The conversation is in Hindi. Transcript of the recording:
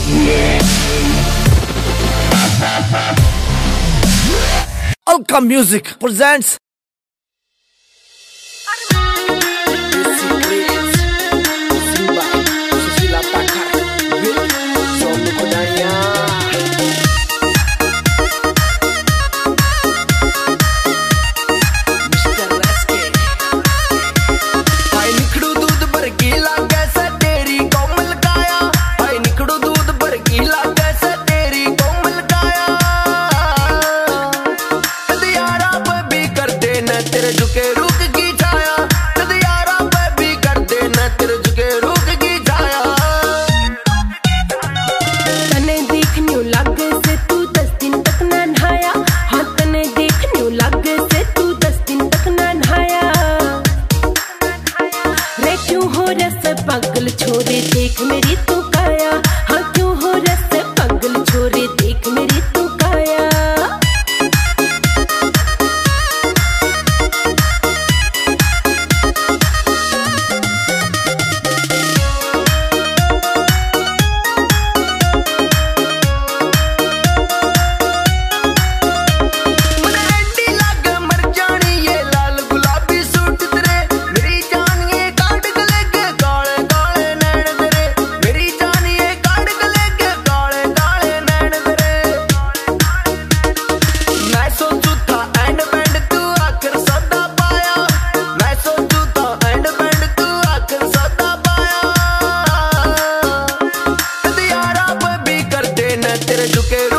Alka Music presents तेरे झुके रुक की छाया, यारा पे भी कर देना तेरे झुके रुक की छाया। तने देखने लगे से तू 10 दिन तक ना नहाया, हाँ तने देखने लगे से तू 10 दिन तक ना नहाया। रे क्यों हो रस पागल छोरे देख मेरी तू काया, हाँ क्यों हो रस पागल छोरे देख मेरी तू काया। तेरे झुके